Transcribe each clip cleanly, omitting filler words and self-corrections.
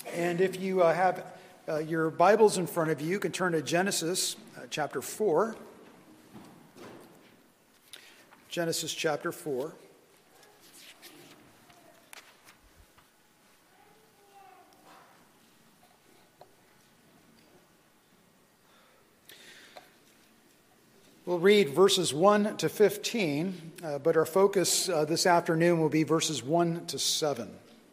And if you have your Bibles in front of you, you can turn to Genesis chapter 4. Genesis chapter 4. We'll read verses 1 to 15, but our focus this afternoon will be verses 1 to 7.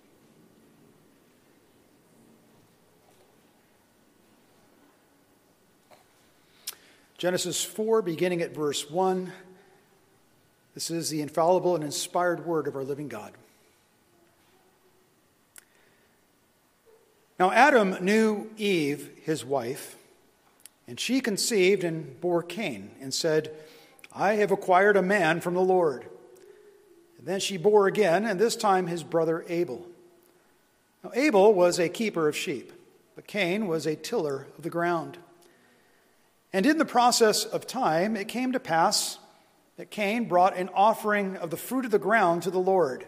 Genesis 4, beginning at verse 1. This is the infallible and inspired word of our living God. Now Adam knew Eve, his wife, and she conceived and bore Cain, and said, I have acquired a man from the Lord. And then she bore again, and this time his brother Abel. Now Abel was a keeper of sheep, but Cain was a tiller of the ground. And in the process of time, it came to pass that Cain brought an offering of the fruit of the ground to the Lord.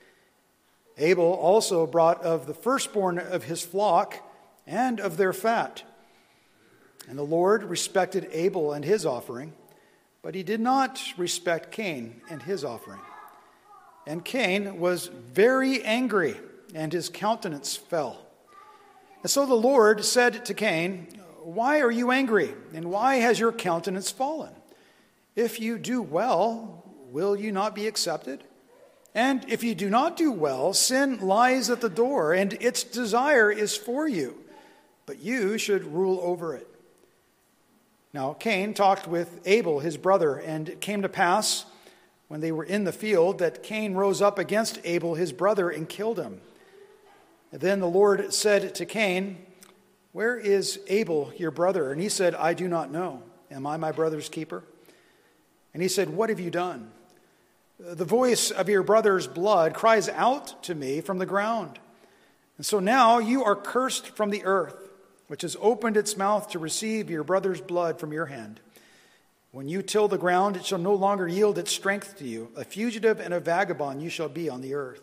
Abel also brought of the firstborn of his flock and of their fat. And the Lord respected Abel and his offering, but he did not respect Cain and his offering. And Cain was very angry, and his countenance fell. And so the Lord said to Cain, Why are you angry, and why has your countenance fallen? If you do well, will you not be accepted? And if you do not do well, sin lies at the door, and its desire is for you, but you should rule over it. Now Cain talked with Abel, his brother, and it came to pass, when they were in the field, that Cain rose up against Abel, his brother, and killed him. And then the Lord said to Cain, Where is Abel, your brother? And he said, I do not know. Am I my brother's keeper? And he said, What have you done? The voice of your brother's blood cries out to me from the ground. And so now you are cursed from the earth, which has opened its mouth to receive your brother's blood from your hand. When you till the ground, it shall no longer yield its strength to you. A fugitive and a vagabond you shall be on the earth.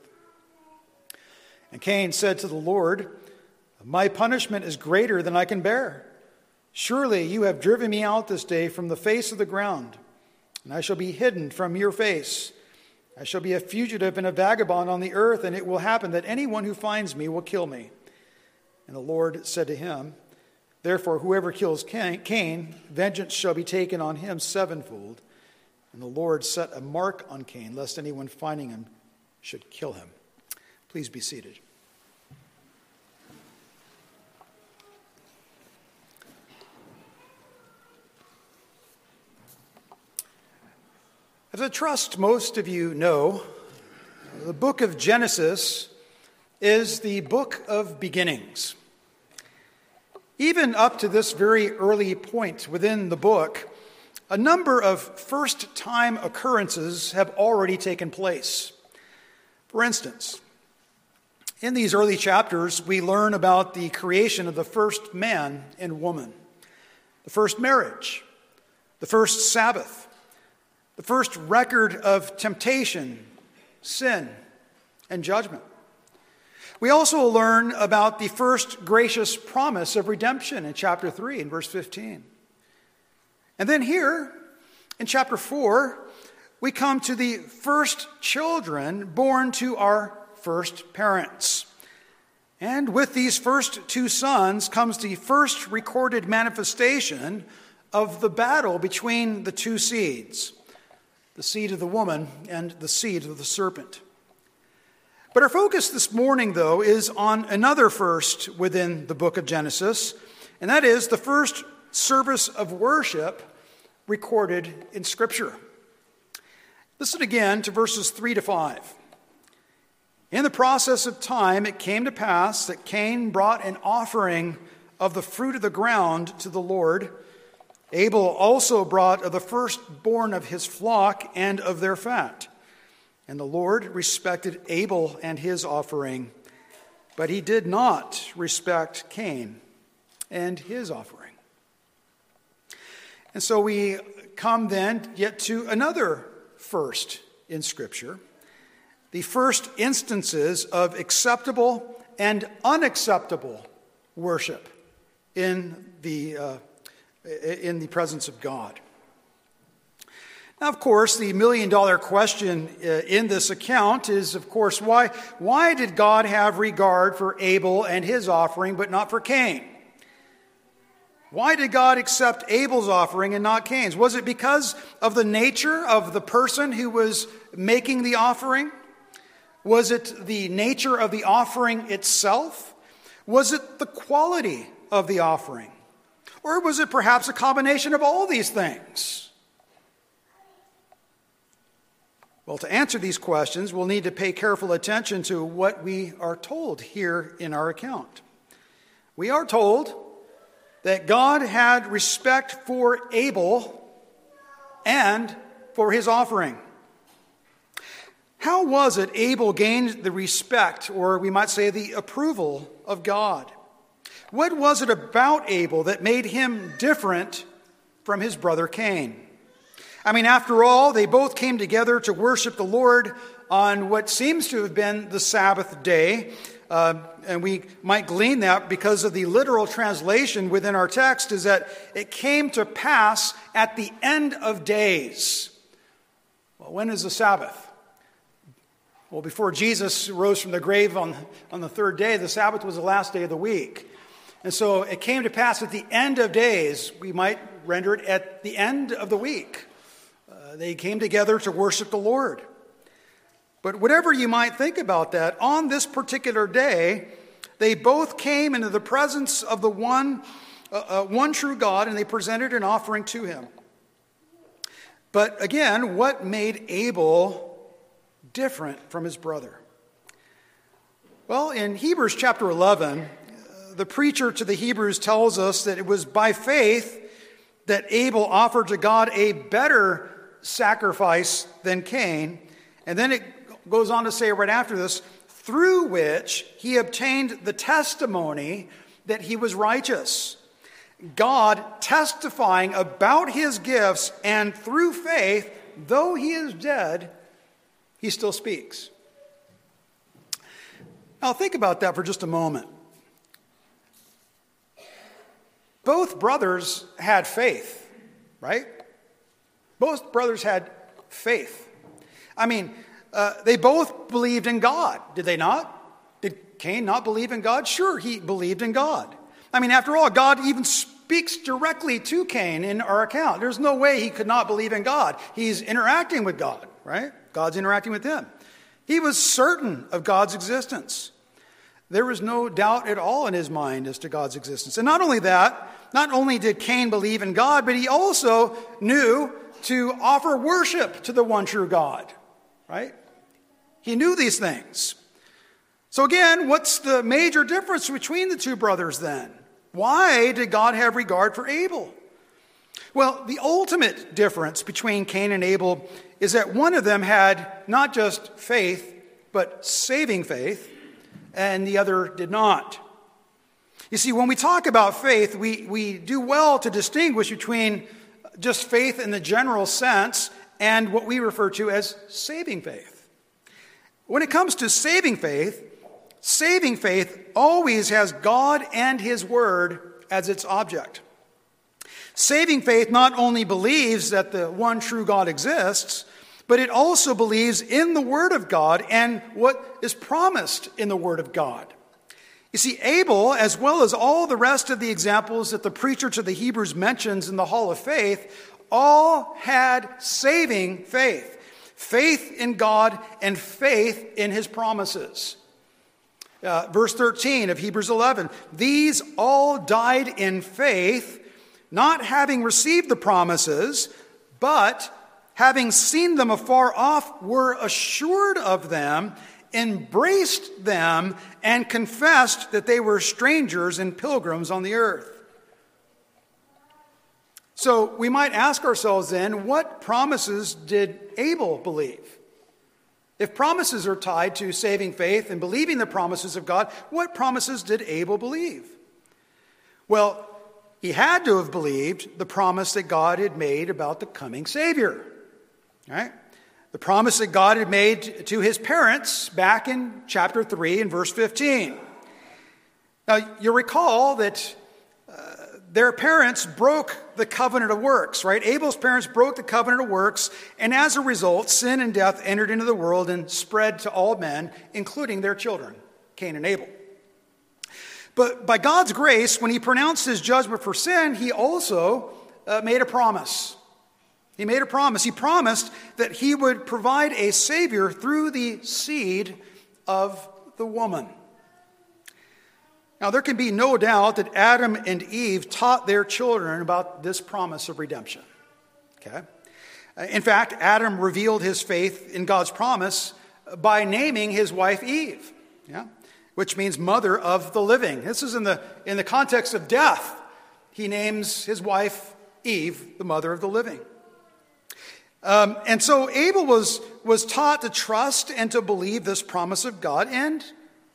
And Cain said to the Lord, My punishment is greater than I can bear. Surely you have driven me out this day from the face of the ground, and I shall be hidden from your face. I shall be a fugitive and a vagabond on the earth, and it will happen that anyone who finds me will kill me. And the Lord said to him, Therefore, whoever kills Cain, vengeance shall be taken on him sevenfold. And the Lord set a mark on Cain, lest anyone finding him should kill him. Please be seated. As I trust most of you know, the book of Genesis is the book of beginnings. Even up to this very early point within the book, a number of first-time occurrences have already taken place. For instance, in these early chapters, we learn about the creation of the first man and woman, the first marriage, the first Sabbath, the first record of temptation, sin, and judgment. We also learn about the first gracious promise of redemption in chapter 3 and verse 15. And then here, in chapter 4, we come to the first children born to our first parents. And with these first two sons comes the first recorded manifestation of the battle between the two seeds, the seed of the woman and the seed of the serpent. But our focus this morning, though, is on another first within the book of Genesis, and that is the first service of worship recorded in Scripture. Listen again to verses 3 to 5. In the process of time, it came to pass that Cain brought an offering of the fruit of the ground to the Lord. Abel also brought of the firstborn of his flock and of their fat. And the Lord respected Abel and his offering, but he did not respect Cain and his offering. And so we come then yet to another first in Scripture, the first instances of acceptable and unacceptable worship in the presence of God. Now, of course, the million-dollar question in this account is, of course, why did God have regard for Abel and his offering, but not for Cain? Why did God accept Abel's offering and not Cain's? Was it because of the nature of the person who was making the offering? Was it the nature of the offering itself? Was it the quality of the offering? Or was it perhaps a combination of all these things? Well, to answer these questions, we'll need to pay careful attention to what we are told here in our account. We are told that God had respect for Abel and for his offering. How was it Abel gained the respect, or we might say the approval of God? What was it about Abel that made him different from his brother Cain? I mean, after all, they both came together to worship the Lord on what seems to have been the Sabbath day. And we might glean that because of the literal translation within our text is that it came to pass at the end of days. Well, when is the Sabbath? Well, before Jesus rose from the grave on the third day, the Sabbath was the last day of the week. And so it came to pass at the end of days. We might render it at the end of the week. They came together to worship the Lord. But whatever you might think about that, on this particular day, they both came into the presence of the one true God, and they presented an offering to him. But again, what made Abel different from his brother? Well, in Hebrews chapter 11, the preacher to the Hebrews tells us that it was by faith that Abel offered to God a better sacrifice than Cain. And then it goes on to say right after this, through which he obtained the testimony that he was righteous. God testifying about his gifts, and through faith, though he is dead, he still speaks. Now think about that for just a moment. Both brothers had faith, right? Both brothers had faith. I mean, they both believed in God, did they not? Did Cain not believe in God? Sure, he believed in God. I mean, after all, God even speaks directly to Cain in our account. There's no way he could not believe in God. He's interacting with God, right? God's interacting with him. He was certain of God's existence. There was no doubt at all in his mind as to God's existence. And not only that, not only did Cain believe in God, but he also knew to offer worship to the one true God, right? He knew these things. So again, what's the major difference between the two brothers then? Why did God have regard for Abel? Well, the ultimate difference between Cain and Abel is that one of them had not just faith, but saving faith, and the other did not. You see, when we talk about faith, we do well to distinguish between just faith in the general sense and what we refer to as saving faith. When it comes to saving faith always has God and his word as its object. Saving faith not only believes that the one true God exists, but it also believes in the word of God and what is promised in the word of God. You see, Abel, as well as all the rest of the examples that the preacher to the Hebrews mentions in the Hall of Faith, all had saving faith. Faith in God and faith in his promises. Verse 13 of Hebrews 11, these all died in faith, not having received the promises, but having seen them afar off, were assured of them, embraced them, and confessed that they were strangers and pilgrims on the earth. So we might ask ourselves then, what promises did Abel believe? If promises are tied to saving faith and believing the promises of God, what promises did Abel believe? Well, he had to have believed the promise that God had made about the coming Savior. Right? The promise that God had made to his parents back in chapter 3 and verse 15. Now, you recall that their parents broke the covenant of works, right? Abel's parents broke the covenant of works, and as a result, sin and death entered into the world and spread to all men, including their children, Cain and Abel. But by God's grace, when he pronounced his judgment for sin, he also made a promise. He made a promise. He promised that he would provide a Savior through the seed of the woman. Now, there can be no doubt that Adam and Eve taught their children about this promise of redemption. Okay? In fact, Adam revealed his faith in God's promise by naming his wife Eve, which means mother of the living. This is in the context of death. He names his wife Eve, the mother of the living. And so Abel was taught to trust and to believe this promise of God, and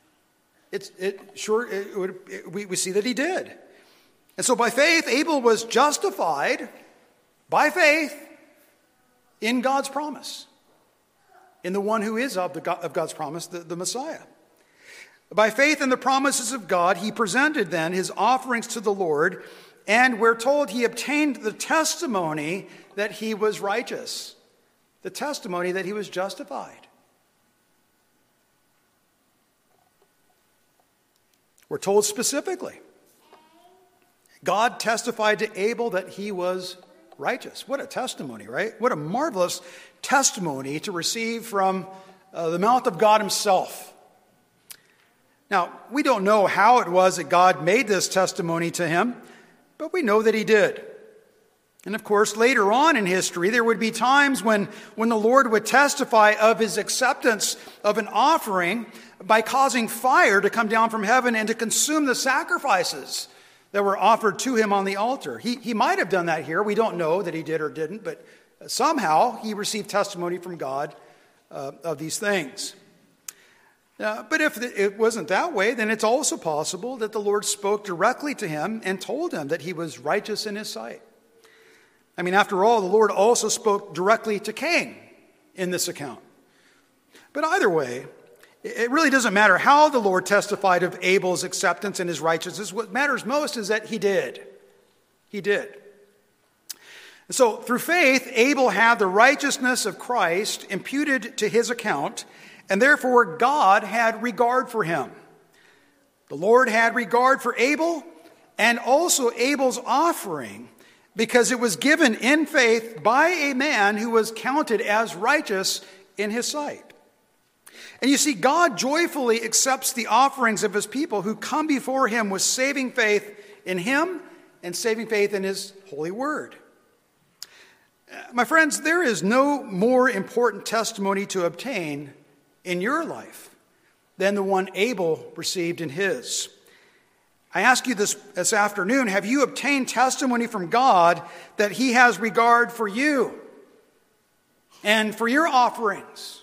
we see that he did. And so by faith, Abel was justified by faith in God's promise, in the one who is of God's promise, the Messiah. By faith in the promises of God, he presented then his offerings to the Lord, and we're told he obtained the testimony that he was righteous, the testimony that he was justified. We're told specifically, God testified to Abel that he was righteous. What a testimony, right? What a marvelous testimony to receive from the mouth of God himself. Now, we don't know how it was that God made this testimony to him, but we know that he did. And of course, later on in history, there would be times when the Lord would testify of his acceptance of an offering by causing fire to come down from heaven and to consume the sacrifices that were offered to him on the altar. He might have done that here. We don't know that he did or didn't, but somehow he received testimony from God of these things. But if it wasn't that way, then it's also possible that the Lord spoke directly to him and told him that he was righteous in his sight. I mean, after all, the Lord also spoke directly to Cain in this account. But either way, it really doesn't matter how the Lord testified of Abel's acceptance and his righteousness. What matters most is that he did. He did. And so through faith, Abel had the righteousness of Christ imputed to his account, and therefore God had regard for him. The Lord had regard for Abel and also Abel's offering, because it was given in faith by a man who was counted as righteous in his sight. And you see, God joyfully accepts the offerings of his people who come before him with saving faith in him and saving faith in his holy word. My friends, there is no more important testimony to obtain in your life than the one Abel received in his. I ask you this afternoon, have you obtained testimony from God that he has regard for you and for your offerings?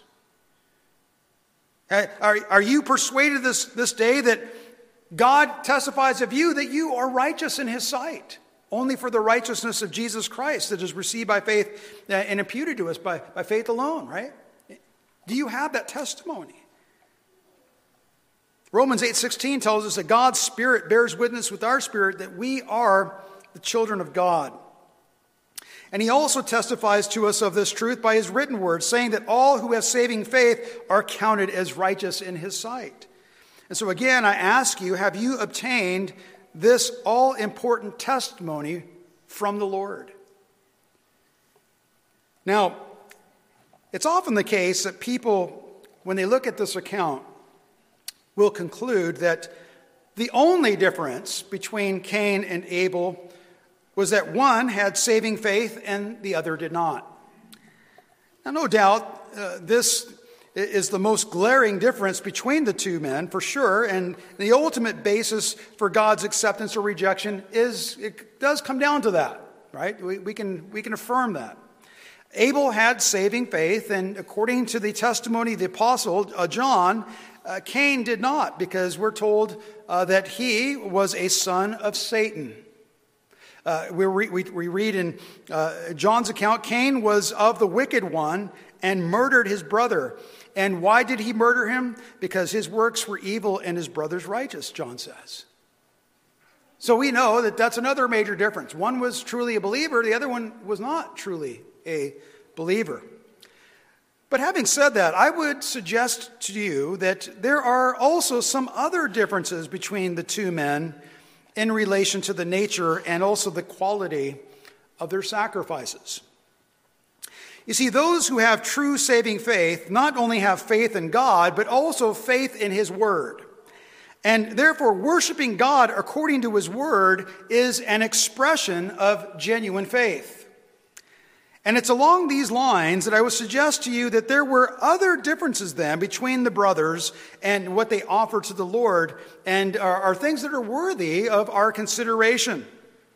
Are you persuaded this day that God testifies of you that you are righteous in his sight, only for the righteousness of Jesus Christ that is received by faith and imputed to us by faith alone, right? Do you have that testimony? Romans 8:16 tells us that God's Spirit bears witness with our spirit that we are the children of God. And he also testifies to us of this truth by his written word, saying that all who have saving faith are counted as righteous in his sight. And so again, I ask you, have you obtained this all-important testimony from the Lord? Now, it's often the case that people, when they look at this account, will conclude that the only difference between Cain and Abel was that one had saving faith and the other did not. Now, no doubt, this is the most glaring difference between the two men, for sure, and the ultimate basis for God's acceptance or rejection it does come down to that, right? We can affirm that. Abel had saving faith, and according to the testimony of the apostle John, Cain did not, because we're told that he was a son of Satan. We read in John's account, Cain was of the wicked one and murdered his brother. And why did he murder him? Because his works were evil and his brother's righteous, John says. So we know that that's another major difference. One was truly a believer, the other one was not truly a believer. But having said that, I would suggest to you that there are also some other differences between the two men in relation to the nature and also the quality of their sacrifices. You see, those who have true saving faith not only have faith in God, but also faith in His Word. And therefore, worshiping God according to His Word is an expression of genuine faith. And it's along these lines that I would suggest to you that there were other differences then between the brothers and what they offer to the Lord, and are things that are worthy of our consideration.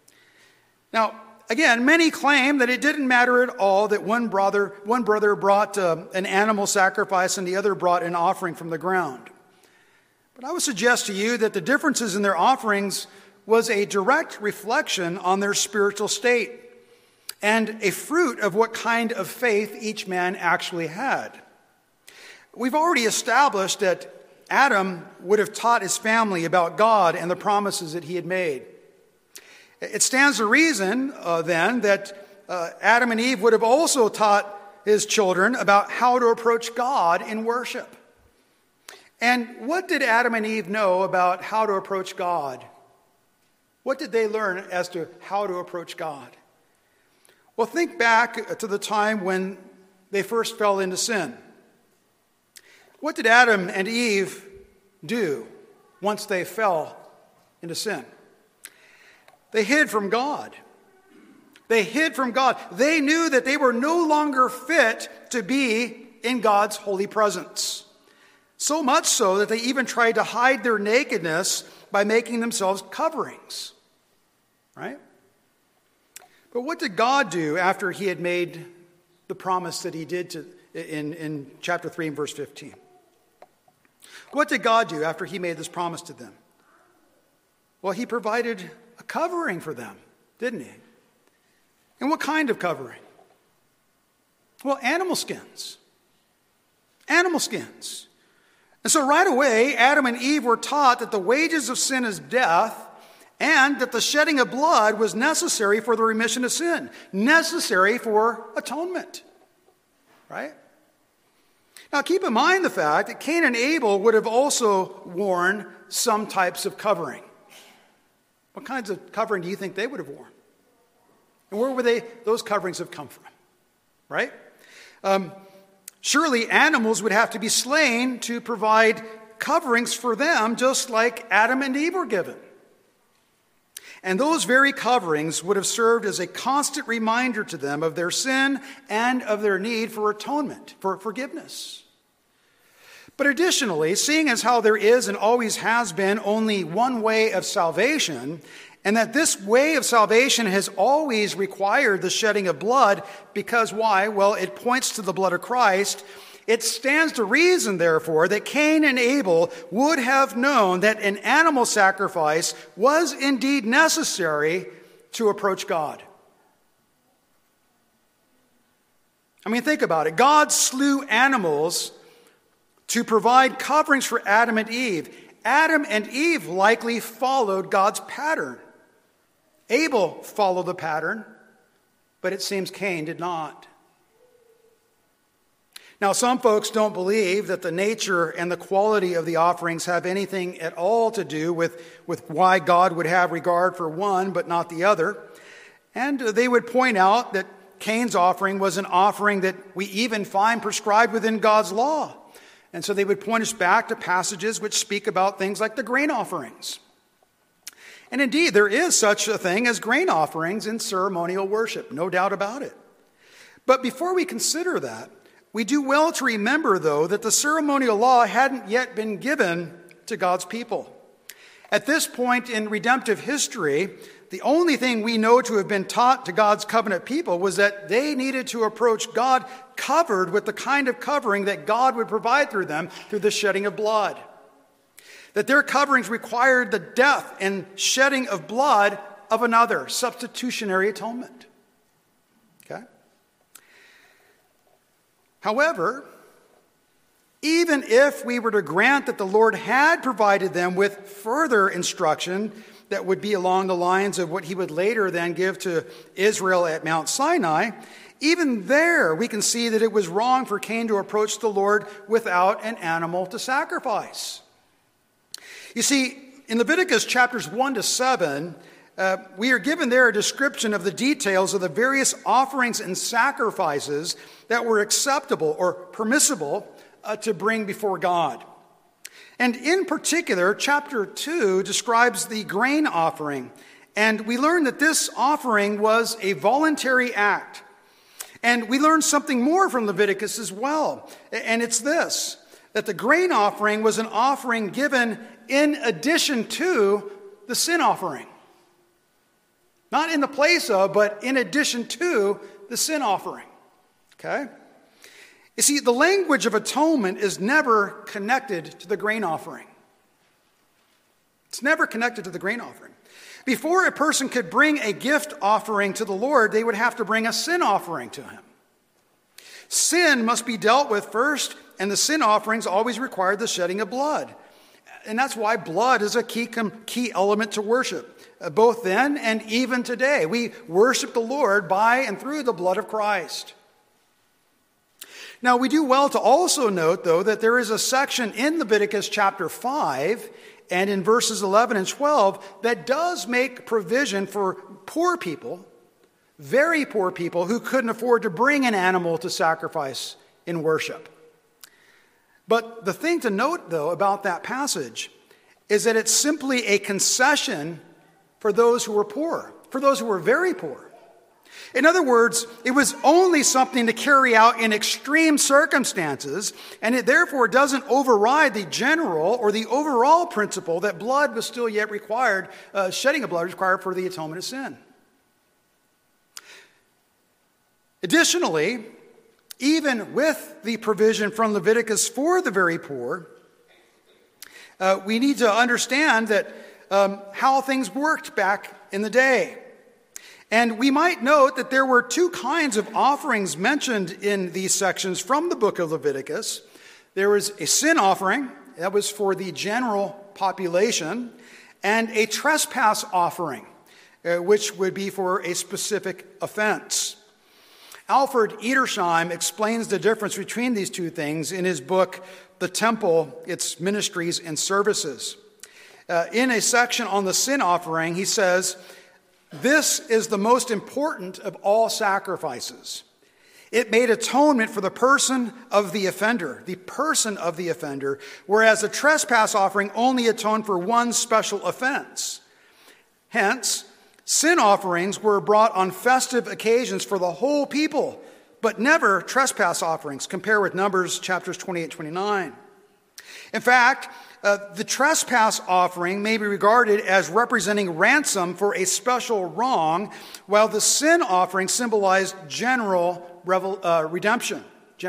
Now, again, many claim that it didn't matter at all that one brother brought an animal sacrifice and the other brought an offering from the ground. But I would suggest to you that the differences in their offerings was a direct reflection on their spiritual state and a fruit of what kind of faith each man actually had. We've already established that Adam would have taught his family about God and the promises that he had made. It stands to reason, then, that Adam and Eve would have also taught his children about how to approach God in worship. And what did Adam and Eve know about how to approach God? What did they learn as to how to approach God? Well, think back to the time when they first fell into sin. What did Adam and Eve do once they fell into sin? They hid from God. They hid from God. They knew that they were no longer fit to be in God's holy presence. So much so that they even tried to hide their nakedness by making themselves coverings. Right? But what did God do after He had made the promise that He did in chapter 3 and verse 15? What did God do after He made this promise to them? Well, He provided a covering for them, didn't He? And what kind of covering? Well, animal skins. Animal skins. And so right away, Adam and Eve were taught that the wages of sin is death, and that the shedding of blood was necessary for the remission of sin, necessary for atonement. Right? Now keep in mind the fact that Cain and Abel would have also worn some types of covering. What kinds of covering do you think they would have worn? And where would those coverings have come from? Right? Surely animals would have to be slain to provide coverings for them, just like Adam and Eve were given. And those very coverings would have served as a constant reminder to them of their sin and of their need for atonement, for forgiveness. But additionally, seeing as how there is and always has been only one way of salvation, and that this way of salvation has always required the shedding of blood, because why? Well, it points to the blood of Christ. It stands to reason, therefore, that Cain and Abel would have known that an animal sacrifice was indeed necessary to approach God. I mean, think about it. God slew animals to provide coverings for Adam and Eve. Adam and Eve likely followed God's pattern. Abel followed the pattern, but it seems Cain did not. Now, some folks don't believe that the nature and the quality of the offerings have anything at all to do with why God would have regard for one but not the other. And they would point out that Cain's offering was an offering that we even find prescribed within God's law. And so they would point us back to passages which speak about things like the grain offerings. And indeed, there is such a thing as grain offerings in ceremonial worship, no doubt about it. But before we consider that, we do well to remember, though, that the ceremonial law hadn't yet been given to God's people. At this point in redemptive history, the only thing we know to have been taught to God's covenant people was that they needed to approach God covered with the kind of covering that God would provide through them through the shedding of blood. That their coverings required the death and shedding of blood of another, substitutionary atonement. Okay? However, even if we were to grant that the Lord had provided them with further instruction that would be along the lines of what he would later then give to Israel at Mount Sinai, even there we can see that it was wrong for Cain to approach the Lord without an animal to sacrifice. You see, in Leviticus chapters 1 to 7, we are given there a description of the details of the various offerings and sacrifices that were acceptable or permissible to bring before God. And in particular, chapter 2 describes the grain offering. And we learn that this offering was a voluntary act. And we learn something more from Leviticus as well. And it's this, that the grain offering was an offering given in addition to the sin offering. Not in the place of, but in addition to the sin offering. Okay? You see, the language of atonement is never connected to the grain offering. It's never connected to the grain offering. Before a person could bring a gift offering to the Lord, they would have to bring a sin offering to him. Sin must be dealt with first, and the sin offerings always required the shedding of blood. And that's why blood is a key element to worship, both then and even today. We worship the Lord by and through the blood of Christ. Now, we do well to also note, though, that there is a section in Leviticus chapter 5 and in verses 11 and 12 that does make provision for poor people, very poor people, who couldn't afford to bring an animal to sacrifice in worship. But the thing to note, though, about that passage is that it's simply a concession for those who were poor, for those who were very poor. In other words, it was only something to carry out in extreme circumstances, and it therefore doesn't override the general or the overall principle that blood was still yet required, shedding of blood was required for the atonement of sin. Additionally, even with the provision from Leviticus for the very poor, we need to understand that how things worked back in the day. And we might note that there were two kinds of offerings mentioned in these sections from the book of Leviticus. There was a sin offering, that was for the general population, and a trespass offering, which would be for a specific offense. Alfred Edersheim explains the difference between these two things in his book, The Temple, Its Ministries and Services. In a section on the sin offering, he says, "This is the most important of all sacrifices. It made atonement for the person of the offender, whereas the trespass offering only atoned for one special offense. Hence, sin offerings were brought on festive occasions for the whole people, but never trespass offerings. Compare with Numbers chapters 28-29. In fact, the trespass offering may be regarded as representing ransom for a special wrong, while the sin offering symbolized general redemption.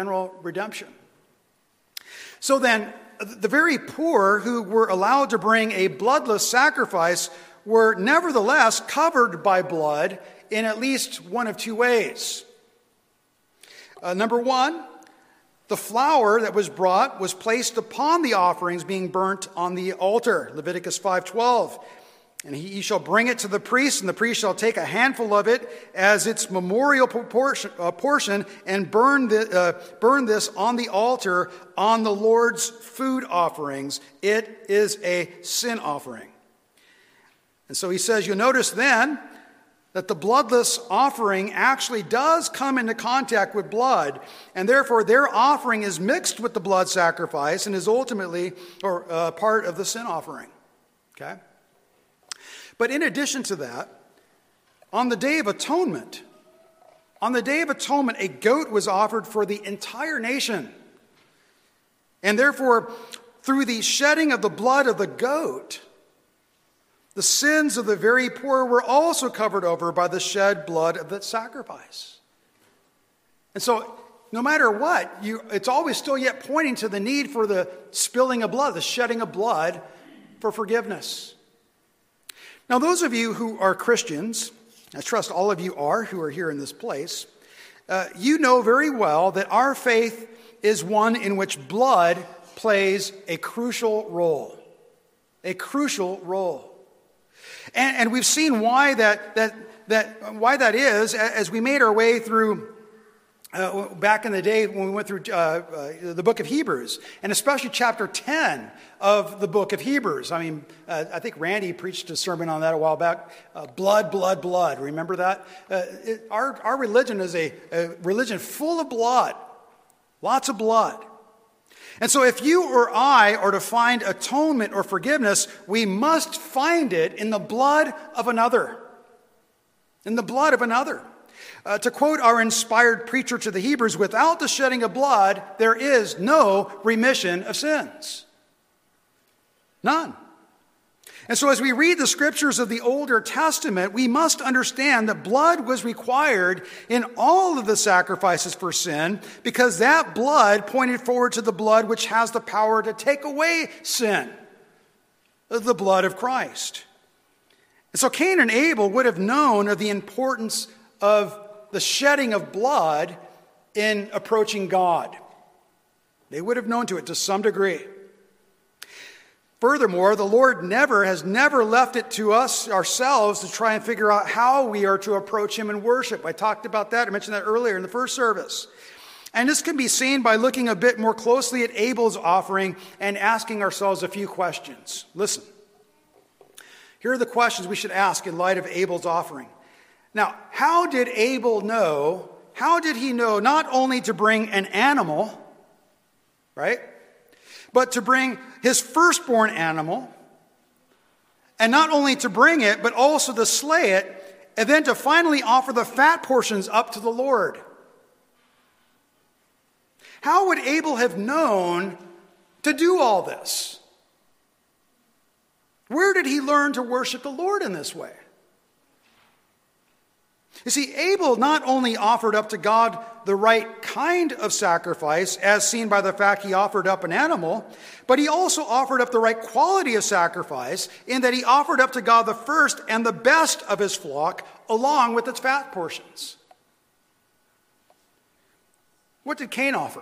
So then, the very poor who were allowed to bring a bloodless sacrifice were nevertheless covered by blood in at least one of two ways. Number one, the flour that was brought was placed upon the offerings being burnt on the altar, Leviticus 5:12. And he shall bring it to the priest, and the priest shall take a handful of it as its memorial portion and burn this on the altar on the Lord's food offerings. It is a sin offering. And so he says, you'll notice then that the bloodless offering actually does come into contact with blood, and therefore their offering is mixed with the blood sacrifice and is ultimately part of the sin offering. Okay? But in addition to that, on the Day of Atonement, a goat was offered for the entire nation. And therefore, through the shedding of the blood of the goat, the sins of the very poor were also covered over by the shed blood of the sacrifice. And so, no matter what, it's always still yet pointing to the need for the spilling of blood, the shedding of blood for forgiveness. Now, those of you who are Christians, I trust all of you are who are here in this place, you know very well that our faith is one in which blood plays a crucial role. A crucial role. And we've seen why why that is as we made our way through back in the day when we went through the book of Hebrews, and especially chapter 10 of the book of Hebrews. I mean, I think Randy preached a sermon on that a while back. Blood, blood, blood. Remember that? Our religion is a religion full of blood. Lots of blood. And so if you or I are to find atonement or forgiveness, we must find it in the blood of another. In the blood of another. To quote our inspired preacher to the Hebrews, without the shedding of blood, there is no remission of sins. None. And so as we read the scriptures of the Older Testament, we must understand that blood was required in all of the sacrifices for sin, because that blood pointed forward to the blood which has the power to take away sin, the blood of Christ. And so Cain and Abel would have known of the importance of the shedding of blood in approaching God. They would have known to it to some degree. Furthermore, the Lord has never left it to us ourselves to try and figure out how we are to approach him in worship. I talked about that. I mentioned that earlier in the first service. And this can be seen by looking a bit more closely at Abel's offering and asking ourselves a few questions. Listen. Here are the questions we should ask in light of Abel's offering. Now, how did Abel know? How did he know not only to bring an animal, right? But to bring his firstborn animal, and not only to bring it, but also to slay it, and then to finally offer the fat portions up to the Lord? How would Abel have known to do all this? Where did he learn to worship the Lord in this way? You see, Abel not only offered up to God the right kind of sacrifice, as seen by the fact he offered up an animal, but he also offered up the right quality of sacrifice in that he offered up to God the first and the best of his flock, along with its fat portions. What did Cain offer?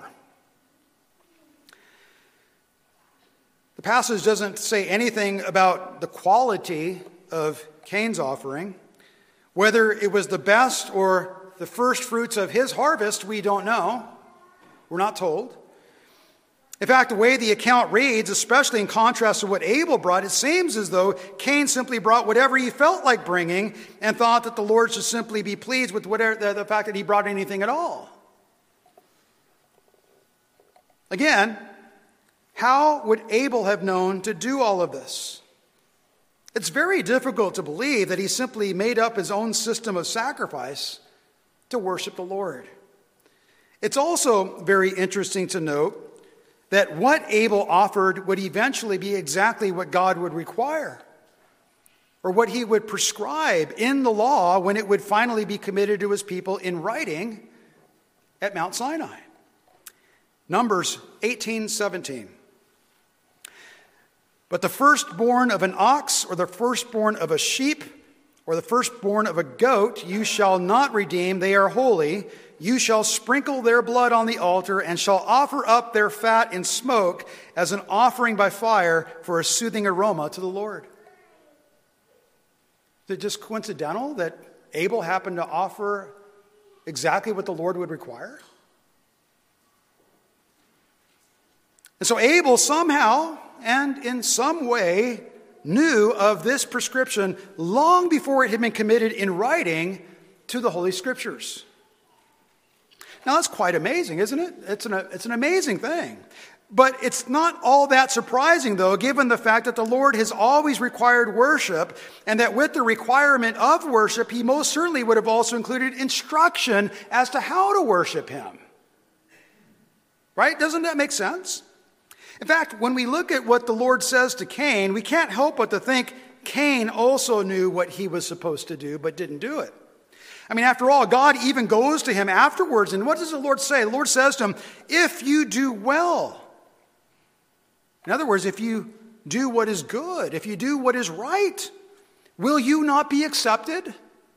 The passage doesn't say anything about the quality of Cain's offering. Whether it was the best or the first fruits of his harvest, we don't know. We're not told. In fact, the way the account reads, especially in contrast to what Abel brought, it seems as though Cain simply brought whatever he felt like bringing and thought that the Lord should simply be pleased with whatever, the fact that he brought anything at all. Again, how would Abel have known to do all of this? It's very difficult to believe that he simply made up his own system of sacrifice to worship the Lord. It's also very interesting to note that what Abel offered would eventually be exactly what God would require, or what he would prescribe in the law when it would finally be committed to his people in writing at Mount Sinai. Numbers 18:17. But the firstborn of an ox, or the firstborn of a sheep, or the firstborn of a goat, you shall not redeem. They are holy. You shall sprinkle their blood on the altar, and shall offer up their fat in smoke as an offering by fire for a soothing aroma to the Lord. Is it just coincidental that Abel happened to offer exactly what the Lord would require? And so Abel somehow and in some way knew of this prescription long before it had been committed in writing to the Holy Scriptures. Now that's quite amazing, isn't it? It's an amazing thing. But it's not all that surprising, though, given the fact that the Lord has always required worship, and that with the requirement of worship, he most certainly would have also included instruction as to how to worship him. Right? Doesn't that make sense? In fact, when we look at what the Lord says to Cain, we can't help but to think Cain also knew what he was supposed to do, but didn't do it. I mean, after all, God even goes to him afterwards, and what does the Lord say? The Lord says to him, if you do well. In other words, if you do what is good, if you do what is right, will you not be accepted?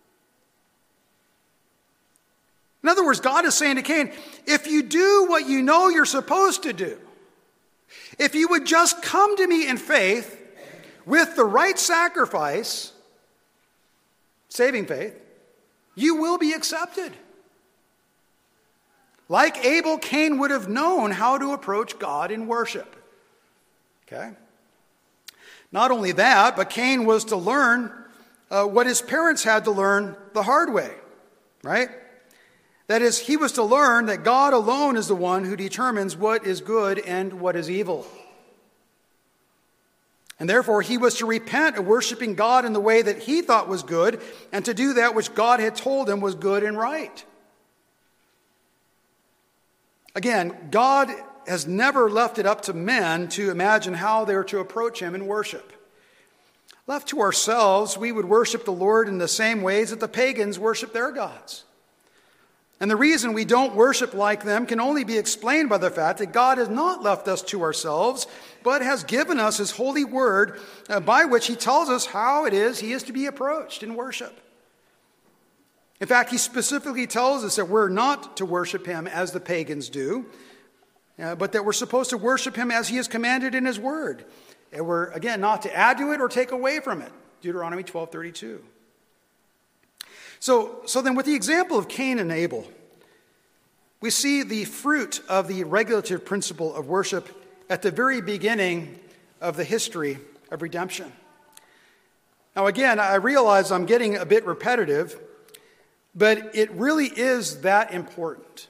In other words, God is saying to Cain, if you do what you know you're supposed to do, if you would just come to me in faith, with the right sacrifice, saving faith, you will be accepted. Like Abel, Cain would have known how to approach God in worship. Okay? Not only that, but Cain was to learn what his parents had to learn the hard way, right? That is, he was to learn that God alone is the one who determines what is good and what is evil. And therefore, he was to repent of worshiping God in the way that he thought was good and to do that which God had told him was good and right. Again, God has never left it up to men to imagine how they are to approach him in worship. Left to ourselves, we would worship the Lord in the same ways that the pagans worship their gods. And the reason we don't worship like them can only be explained by the fact that God has not left us to ourselves, but has given us his holy word by which he tells us how it is he is to be approached in worship. In fact, he specifically tells us that we're not to worship him as the pagans do, but that we're supposed to worship him as he has commanded in his word. And we're, again, not to add to it or take away from it. Deuteronomy 12:32. So then with the example of Cain and Abel, we see the fruit of the regulative principle of worship at the very beginning of the history of redemption. Now again, I realize I'm getting a bit repetitive, but it really is that important.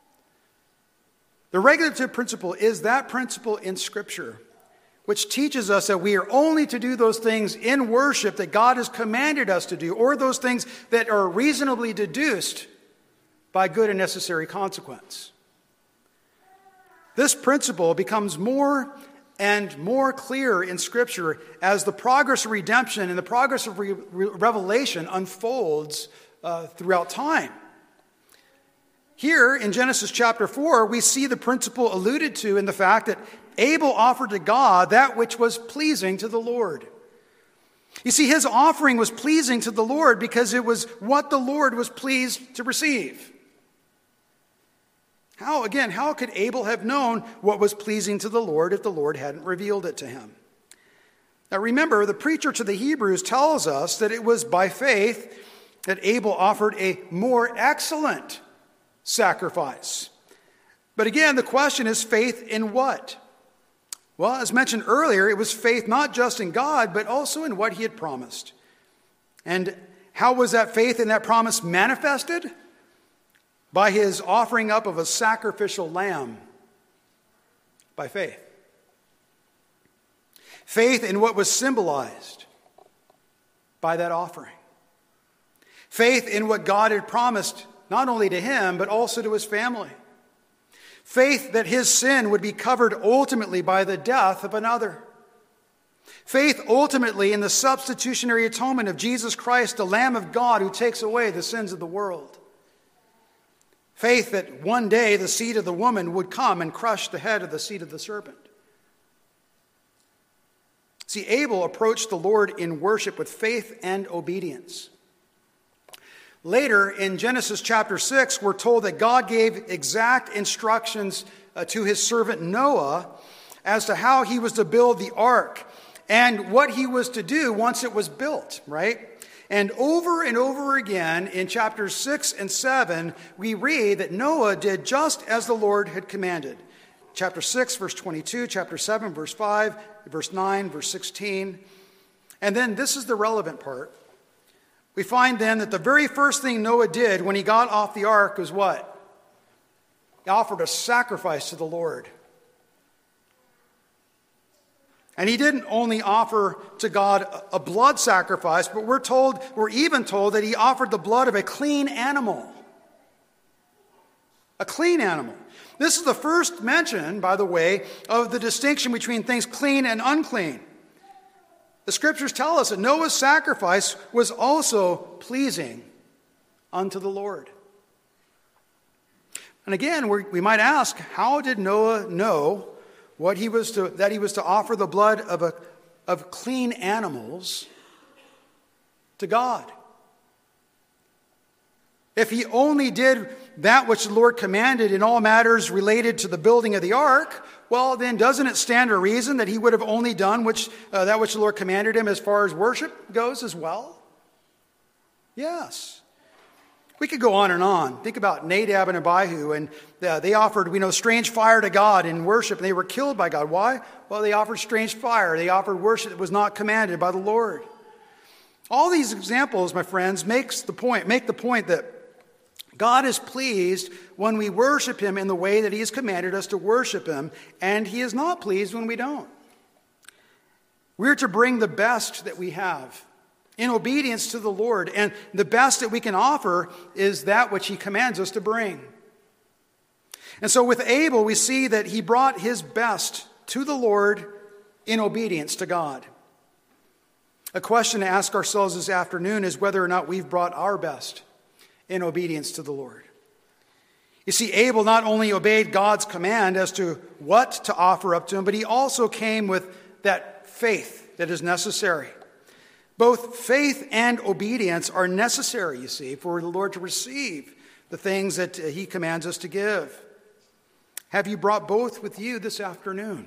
The regulative principle is that principle in Scripture which teaches us that we are only to do those things in worship that God has commanded us to do, or those things that are reasonably deduced by good and necessary consequence. This principle becomes more and more clear in Scripture as the progress of redemption and the progress of revelation unfolds throughout time. Here in Genesis chapter 4, we see the principle alluded to in the fact that Abel offered to God that which was pleasing to the Lord. You see, his offering was pleasing to the Lord because it was what the Lord was pleased to receive. How could Abel have known what was pleasing to the Lord if the Lord hadn't revealed it to him? Now remember, the preacher to the Hebrews tells us that it was by faith that Abel offered a more excellent sacrifice. But again, the question is faith in what? Well, as mentioned earlier, it was faith not just in God, but also in what he had promised. And how was that faith and that promise manifested? By his offering up of a sacrificial lamb. By faith. Faith in what was symbolized by that offering. Faith in what God had promised not only to him, but also to his family. Faith that his sin would be covered ultimately by the death of another. Faith ultimately in the substitutionary atonement of Jesus Christ, the Lamb of God who takes away the sins of the world. Faith that one day the seed of the woman would come and crush the head of the seed of the serpent. See, Abel approached the Lord in worship with faith and obedience. Later, in Genesis chapter 6, we're told that God gave exact instructions to his servant Noah as to how he was to build the ark and what he was to do once it was built, right? And over again in chapters 6 and 7, we read that Noah did just as the Lord had commanded. Chapter 6, verse 22, chapter 7, verse 5, verse 9, verse 16. And then this is the relevant part. We find then that the very first thing Noah did when he got off the ark was what? He offered a sacrifice to the Lord. And he didn't only offer to God a blood sacrifice, but we're even told that he offered the blood of a clean animal. A clean animal. This is the first mention, by the way, of the distinction between things clean and unclean. The scriptures tell us that Noah's sacrifice was also pleasing unto the Lord. And again, we might ask, how did Noah know that he was to offer the blood of clean animals to God? If he only did that which the Lord commanded in all matters related to the building of the ark, well, then doesn't it stand to reason that he would have only done that which the Lord commanded him as far as worship goes as well? Yes. We could go on and on. Think about Nadab and Abihu, and they offered, strange fire to God in worship, and they were killed by God. Why? Well, they offered strange fire. They offered worship that was not commanded by the Lord. All these examples, my friends, make the point that God is pleased when we worship him in the way that he has commanded us to worship him, and he is not pleased when we don't. We're to bring the best that we have in obedience to the Lord, and the best that we can offer is that which he commands us to bring. And so with Abel, we see that he brought his best to the Lord in obedience to God. A question to ask ourselves this afternoon is whether or not we've brought our best in obedience to the Lord. You see, Abel not only obeyed God's command as to what to offer up to him, but he also came with that faith that is necessary. Both faith and obedience are necessary, you see, for the Lord to receive the things that he commands us to give. Have you brought both with you this afternoon?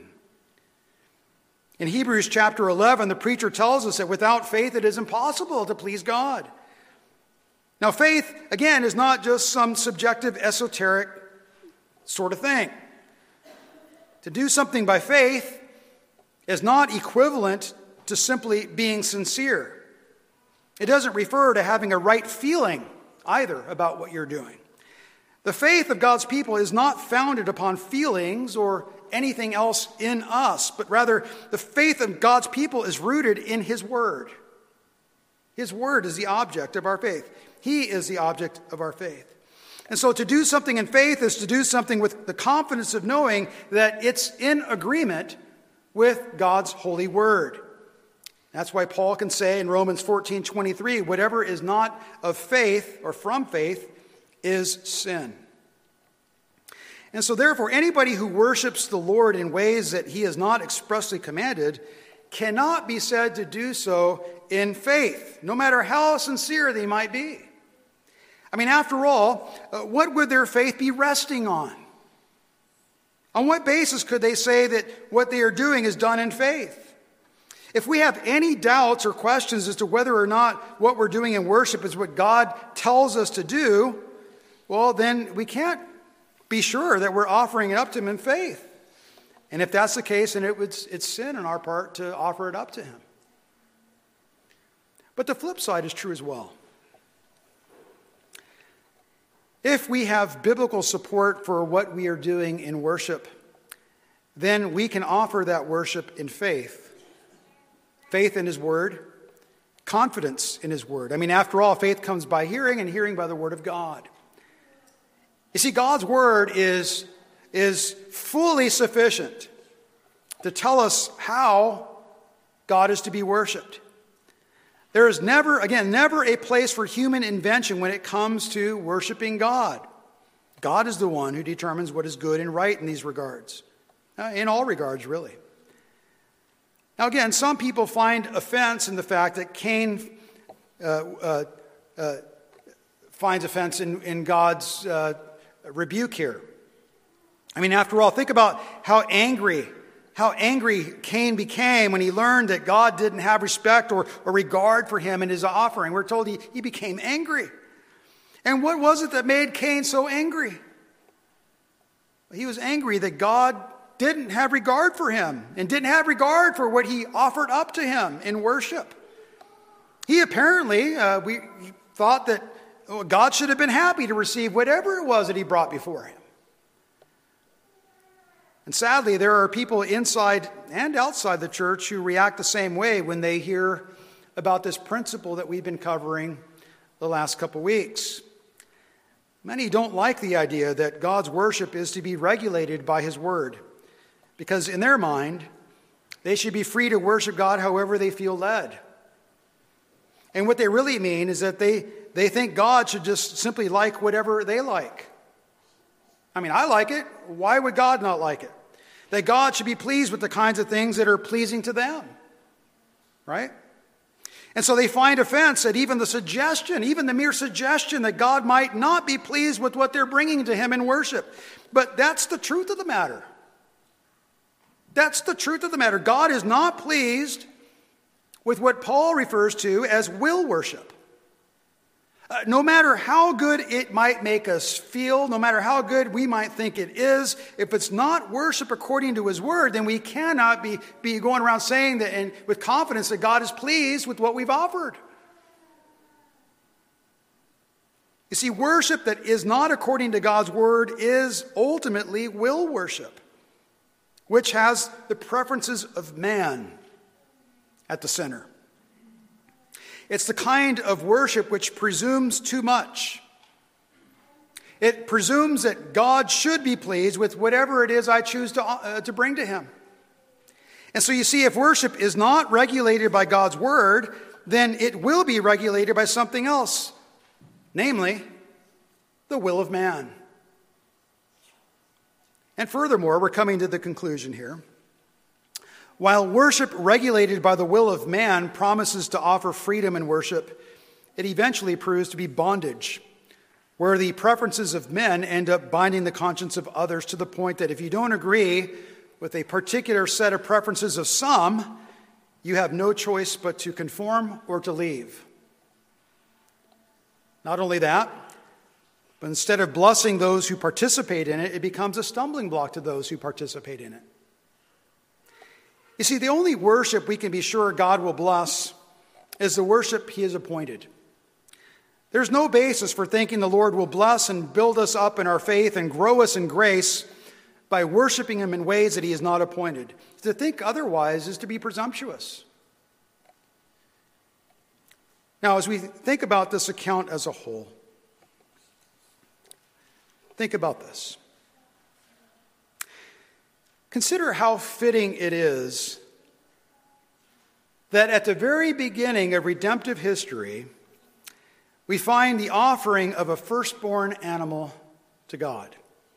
In Hebrews chapter 11, the preacher tells us that without faith it is impossible to please God. Now, faith, again, is not just some subjective, esoteric sort of thing. To do something by faith is not equivalent to simply being sincere. It doesn't refer to having a right feeling either about what you're doing. The faith of God's people is not founded upon feelings or anything else in us, but rather the faith of God's people is rooted in his word. His word is the object of our faith. He is the object of our faith. And so to do something in faith is to do something with the confidence of knowing that it's in agreement with God's holy word. That's why Paul can say in Romans 14:23, whatever is not of faith or from faith is sin. And so therefore, anybody who worships the Lord in ways that he has not expressly commanded cannot be said to do so in faith, no matter how sincere they might be. I mean, after all, what would their faith be resting on? On what basis could they say that what they are doing is done in faith? If we have any doubts or questions as to whether or not what we're doing in worship is what God tells us to do, well, then we can't be sure that we're offering it up to him in faith. And if that's the case, then it's sin on our part to offer it up to him. But the flip side is true as well. If we have biblical support for what we are doing in worship, then we can offer that worship in faith. Faith in his word, confidence in his word. I mean, after all, faith comes by hearing, and hearing by the word of God. You see, God's word is fully sufficient to tell us how God is to be worshiped. There is never a place for human invention when it comes to worshiping God. God is the one who determines what is good and right in these regards. In all regards, really. Now again, some people find offense in the fact that Cain finds offense in God's rebuke here. I mean, after all, think about how angry Cain became when he learned that God didn't have respect or regard for him in his offering. We're told he became angry. And what was it that made Cain so angry? He was angry that God didn't have regard for him and didn't have regard for what he offered up to him in worship. He apparently he thought that God should have been happy to receive whatever it was that he brought before him. And sadly, there are people inside and outside the church who react the same way when they hear about this principle that we've been covering the last couple weeks. Many don't like the idea that God's worship is to be regulated by his word, because in their mind, they should be free to worship God however they feel led. And what they really mean is that they think God should just simply like whatever they like. I mean, I like it. Why would God not like it? That God should be pleased with the kinds of things that are pleasing to them. Right? And so they find offense at even the mere suggestion that God might not be pleased with what they're bringing to him in worship. But that's the truth of the matter. That's the truth of the matter. God is not pleased with what Paul refers to as will worship. No matter how good it might make us feel, no matter how good we might think it is, if it's not worship according to his word, then we cannot be going around saying that and with confidence that God is pleased with what we've offered. You see, worship that is not according to God's word is ultimately will worship, which has the preferences of man at the center. It's the kind of worship which presumes too much. It presumes that God should be pleased with whatever it is I choose to bring to him. And so you see, if worship is not regulated by God's word, then it will be regulated by something else, namely, the will of man. And furthermore, we're coming to the conclusion here. While worship regulated by the will of man promises to offer freedom in worship, it eventually proves to be bondage, where the preferences of men end up binding the conscience of others to the point that if you don't agree with a particular set of preferences of some, you have no choice but to conform or to leave. Not only that, but instead of blessing those who participate in it, it becomes a stumbling block to those who participate in it. You see, the only worship we can be sure God will bless is the worship he has appointed. There's no basis for thinking the Lord will bless and build us up in our faith and grow us in grace by worshiping him in ways that he has not appointed. To think otherwise is to be presumptuous. Now, as we think about this account as a whole, think about this. Consider how fitting it is that at the very beginning of redemptive history, we find the offering of a firstborn animal to God.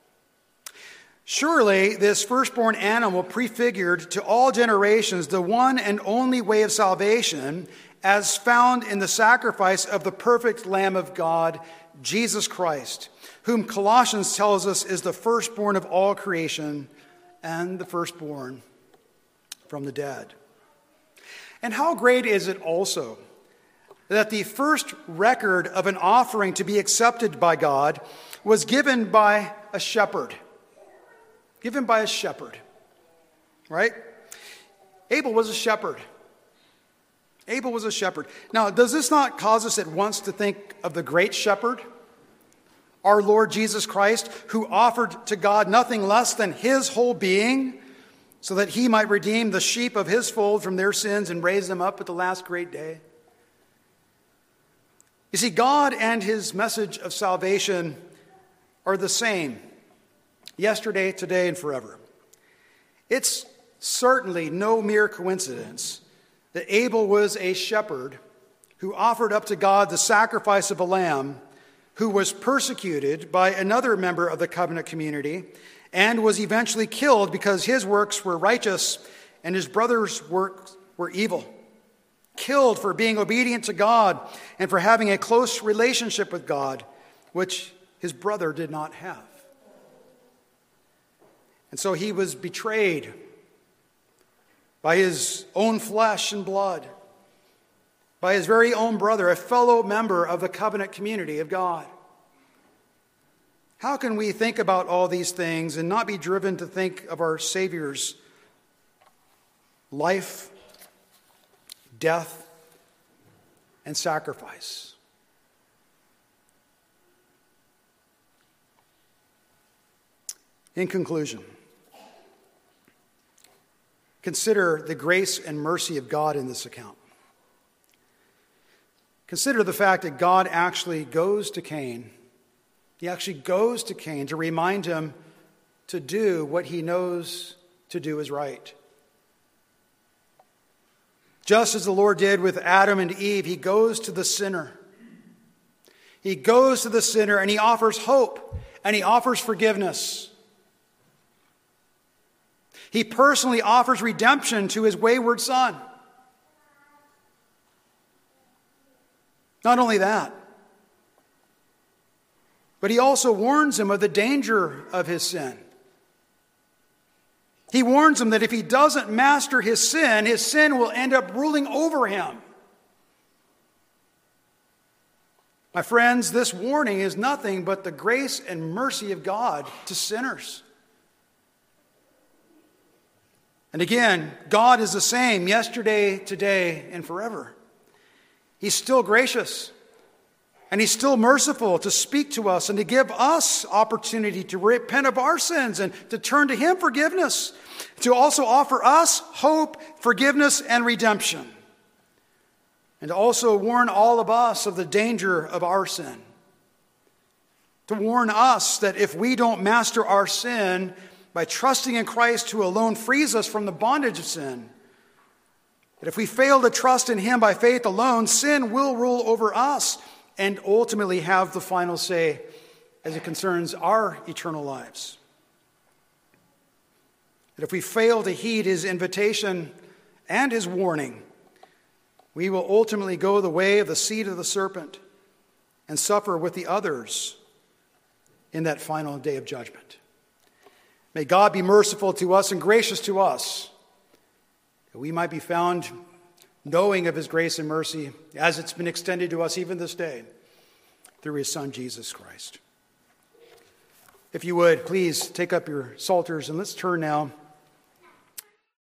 Surely this firstborn animal prefigured to all generations the one and only way of salvation as found in the sacrifice of the perfect Lamb of God, Jesus Christ, whom Colossians tells us is the firstborn of all creation and the firstborn from the dead. And how great is it also that the first record of an offering to be accepted by God was given by a shepherd. Given by a shepherd, right? Abel was a shepherd. Abel was a shepherd. Now, does this not cause us at once to think of the great shepherd, our Lord Jesus Christ, who offered to God nothing less than his whole being so that he might redeem the sheep of his fold from their sins and raise them up at the last great day? You see, God and his message of salvation are the same yesterday, today, and forever. It's certainly no mere coincidence that Abel was a shepherd who offered up to God the sacrifice of a lamb, who was persecuted by another member of the covenant community and was eventually killed because his works were righteous and his brother's works were evil. Killed for being obedient to God and for having a close relationship with God, which his brother did not have. And so he was betrayed by his own flesh and blood, by his very own brother, a fellow member of the covenant community of God. How can we think about all these things and not be driven to think of our Savior's life, death, and sacrifice? In conclusion, consider the grace and mercy of God in this account. Consider the fact that God actually goes to Cain. He actually goes to Cain to remind him to do what he knows to do is right. Just as the Lord did with Adam and Eve, he goes to the sinner. He goes to the sinner and he offers hope and he offers forgiveness. He personally offers redemption to his wayward son. Not only that, but he also warns him of the danger of his sin. He warns him that if he doesn't master his sin will end up ruling over him. My friends, this warning is nothing but the grace and mercy of God to sinners. And again, God is the same yesterday, today, and forever. He's still gracious, and he's still merciful to speak to us and to give us opportunity to repent of our sins and to turn to him forgiveness, to also offer us hope, forgiveness, and redemption, and to also warn all of us of the danger of our sin, to warn us that if we don't master our sin by trusting in Christ who alone frees us from the bondage of sin, that if we fail to trust in him by faith alone, sin will rule over us and ultimately have the final say as it concerns our eternal lives. That if we fail to heed his invitation and his warning, we will ultimately go the way of the seed of the serpent and suffer with the others in that final day of judgment. May God be merciful to us and gracious to us, that we might be found knowing of his grace and mercy as it's been extended to us even this day through his Son, Jesus Christ. If you would, please take up your psalters and let's turn now